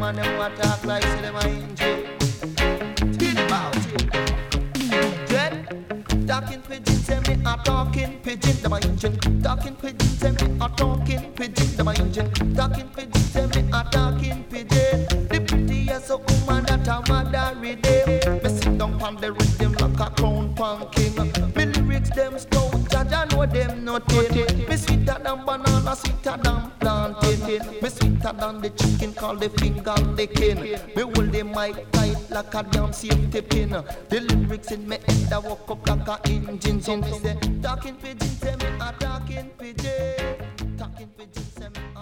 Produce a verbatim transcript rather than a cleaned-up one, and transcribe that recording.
man them want talk like say them a angel. Think about it. Dread, talking pigeon, say me a talking pigeon, them a angel. Talking pigeon, say me a talking pigeon, them a angel. Talking pigeon, say me a talking pigeon. The prettiest woman that a mother redeem. Me sit down pon the rhythm like a crown pan king. Me lyrics them stout, Jaja know them nothing. Me sweeter than banana, sweeter than plantain. Me sweeter than the chicken called the finger licking. Me hold the mic tight like a damn safety pin. The lyrics in me head I walk up like a engine. So me say, talking pigeon, say me a talking pigeon. Talking pigeon, say me a